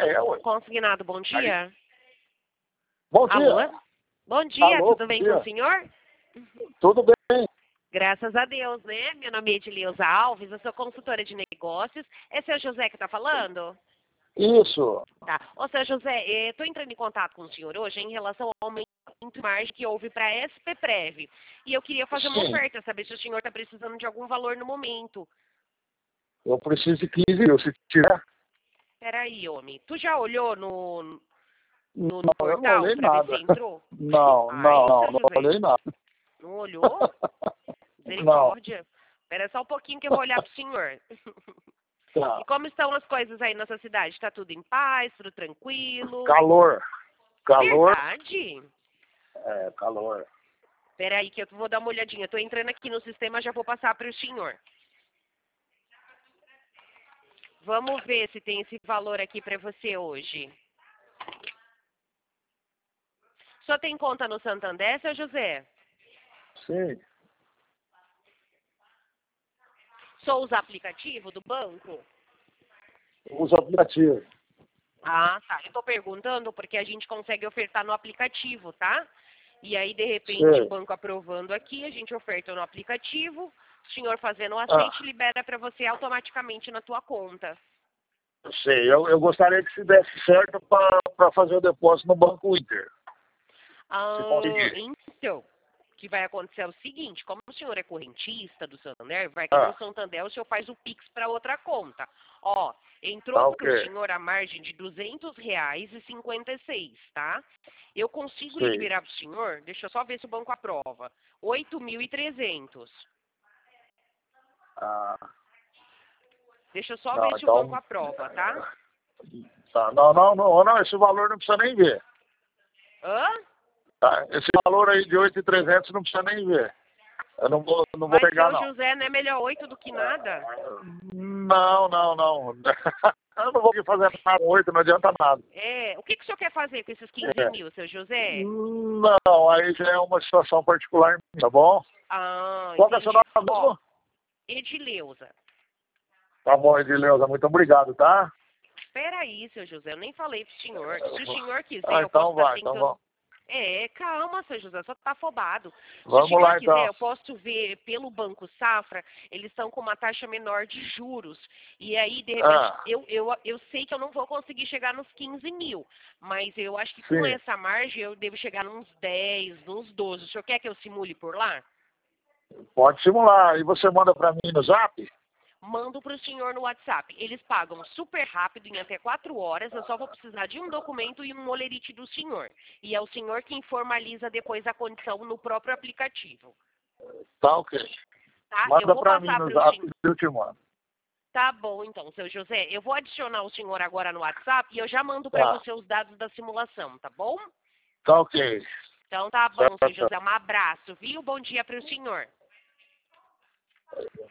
Ué. Consignado, bom dia. Bom dia. Alô? Bom dia, Alô, tudo bem bom dia. com o senhor? Tudo bem? Graças a Deus, né? Meu nome é Edileuza Alves, eu sou consultora de negócios. É seu José que está falando? Isso. Tá. Ô, seu José, estou entrando em contato com o senhor hoje em relação ao aumento de margem que houve para a SP Prev. E eu queria fazer uma Sim. oferta, saber se o senhor está precisando de algum valor no momento. Eu preciso de 15 mil, se tiver. Peraí, homem. Tu já olhou no Não, eu não portal olhei para ver nada. se entrou? Não, Ai, seu não José. olhei nada. Não olhou? Não. Misericórdia. Espera só um pouquinho que eu vou olhar pro senhor. Tá. E como estão as coisas aí na sua cidade? Está tudo em paz, tudo tranquilo? Calor. Calor. Verdade? É, calor. Espera aí que eu vou dar uma olhadinha. Estou entrando aqui no sistema, já vou passar para o senhor. Vamos ver se tem esse valor aqui para você hoje. O senhor tem conta no Santander, seu José? Sim. Só usa aplicativo do banco? Uso aplicativo. Ah, tá. Eu estou perguntando porque a gente consegue ofertar no aplicativo, tá? E aí, de repente, o Sei. banco aprovando aqui, a gente oferta no aplicativo, o senhor fazendo o aceite, libera para você automaticamente na tua conta. Sei. Eu gostaria que se desse certo para fazer o depósito no Banco Inter. Se conseguir. Então, o que vai acontecer é o seguinte, como o senhor é correntista do Santander, vai aqui no Santander, o senhor faz o Pix para outra conta. Ó, entrou Tá, para o ok. senhor a margem de R$ 200,56, tá? Eu consigo Sei. liberar para o senhor, deixa eu só ver se o banco aprova, 8.300. Ah, Deixa eu só não, ver se o então. banco aprova, tá? Tá. Não, esse valor não precisa nem ver. Hã? Tá? Esse valor aí de 8.300 não precisa nem ver. Eu não vou Mas, pegar, seu não. José, não é melhor 8 do que nada? Não. Eu não vou aqui fazer nada com 8, não adianta nada. É, o que o senhor quer fazer com esses 15 É. mil, seu José? Não, aí já é uma situação particular, tá bom? Ah, Qual que é o seu entendi. nome Ó, mesmo? Edileuza. Tá bom, Edileuza, muito obrigado, tá? Espera aí, seu José, eu nem falei pro senhor. Se o senhor quiser, Ah, eu posso então estar vai, então tentando... vamos. Calma, seu José, só tá afobado. Se o Vamos senhor lá, quiser, então. eu posso ver pelo Banco Safra, eles estão com uma taxa menor de juros. E aí, de repente, Ah, eu sei que eu não vou conseguir chegar nos 15 mil, mas eu acho que com sim. essa margem eu devo chegar nos 10, nos 12. O senhor quer que eu simule por lá? Pode simular. E você manda pra mim no Zap? Mando para o senhor no WhatsApp. Eles pagam super rápido, em até 4 horas. Eu só vou precisar de um documento e um olerite do senhor. E é o senhor quem formaliza depois a condição no próprio aplicativo. Tá, ok. Tá? Eu Manda vou pra mim passar no para o Zap senhor. e eu te mando. Tá bom, então, seu José. Eu vou adicionar o senhor agora no WhatsApp e eu já mando para Tá. você os dados da simulação, tá bom? Tá, ok. Então tá bom, seu Certo. José. Um abraço, viu? Bom dia para o senhor.